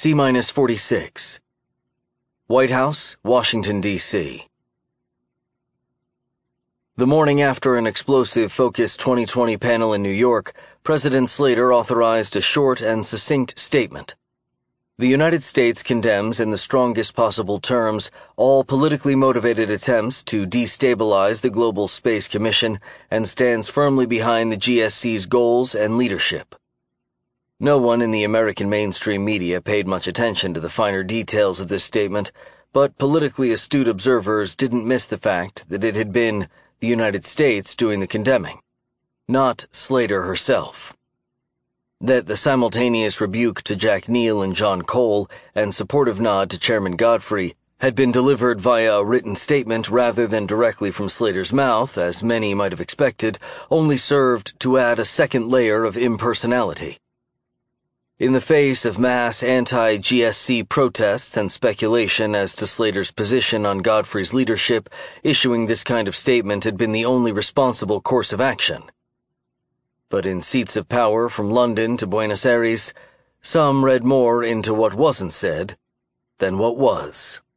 C-46. White House, Washington, D.C. The morning after an explosive Focus 2020 panel in New York, President Slater authorized a short and succinct statement. The United States condemns in the strongest possible terms all politically motivated attempts to destabilize the Global Space Commission and stands firmly behind the GSC's goals and leadership. No one in the American mainstream media paid much attention to the finer details of this statement, but politically astute observers didn't miss the fact that it had been the United States doing the condemning, not Slater herself. That the simultaneous rebuke to Jack Neal and John Cole and supportive nod to Chairman Godfrey had been delivered via a written statement rather than directly from Slater's mouth, as many might have expected, only served to add a second layer of impersonality. In the face of mass anti-GSC protests and speculation as to Slater's position on Godfrey's leadership, issuing this kind of statement had been the only responsible course of action. But in seats of power from London to Buenos Aires, some read more into what wasn't said than what was.